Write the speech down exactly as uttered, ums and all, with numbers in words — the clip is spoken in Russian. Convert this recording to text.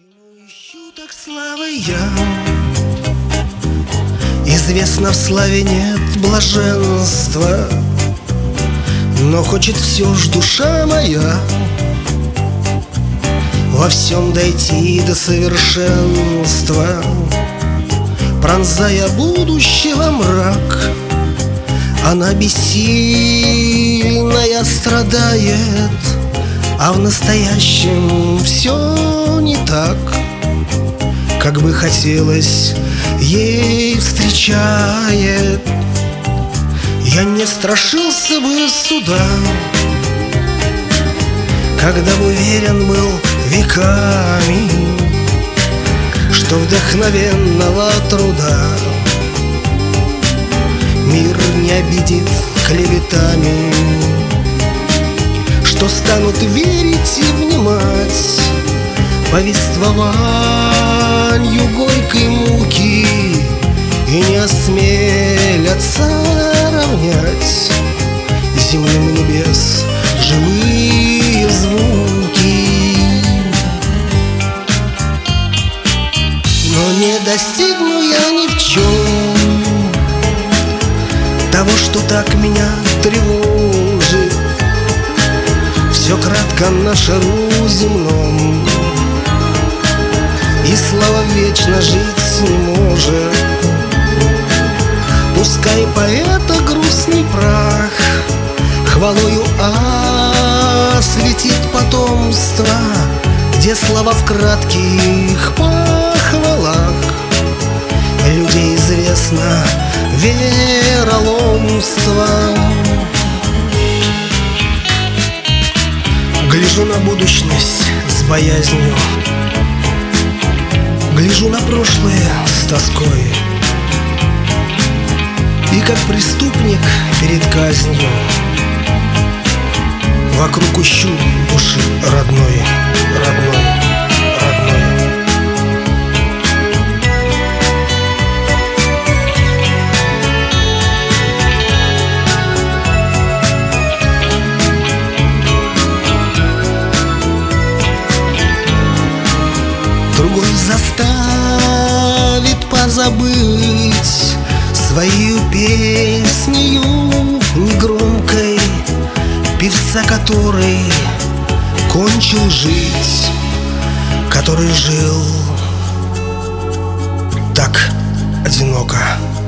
Чему ищу так славы я? Известно, в славе нет блаженства, но хочет все ж душа моя во всем дойти до совершенства. Пронзая будущего мрак, она бессильная страдает, а в настоящем все не так, как бы хотелось ей встречает. Я не страшился бы суда, когда бы уверен был веками, что вдохновенного труда мир не обидит клеветами, что станут верить и внимать повествованию горькой муки и не осмелятся равнять земным небес живые звуки. Но не достигну я ни в чем того, что так меня тревожит. Все кратко на шару земном, и слава вечно жить не может. Пускай поэта грустный прах хвалою осветит потомство, где слова в кратких похвалах людей известно вероломство. Гляжу на будущность с боязнью, гляжу на прошлое с тоской, и как преступник перед казнью вокруг ищу души родной, родной, родной. Другой заставит позабыть свою песнею негромкой певца, который кончил жить, который жил так одиноко.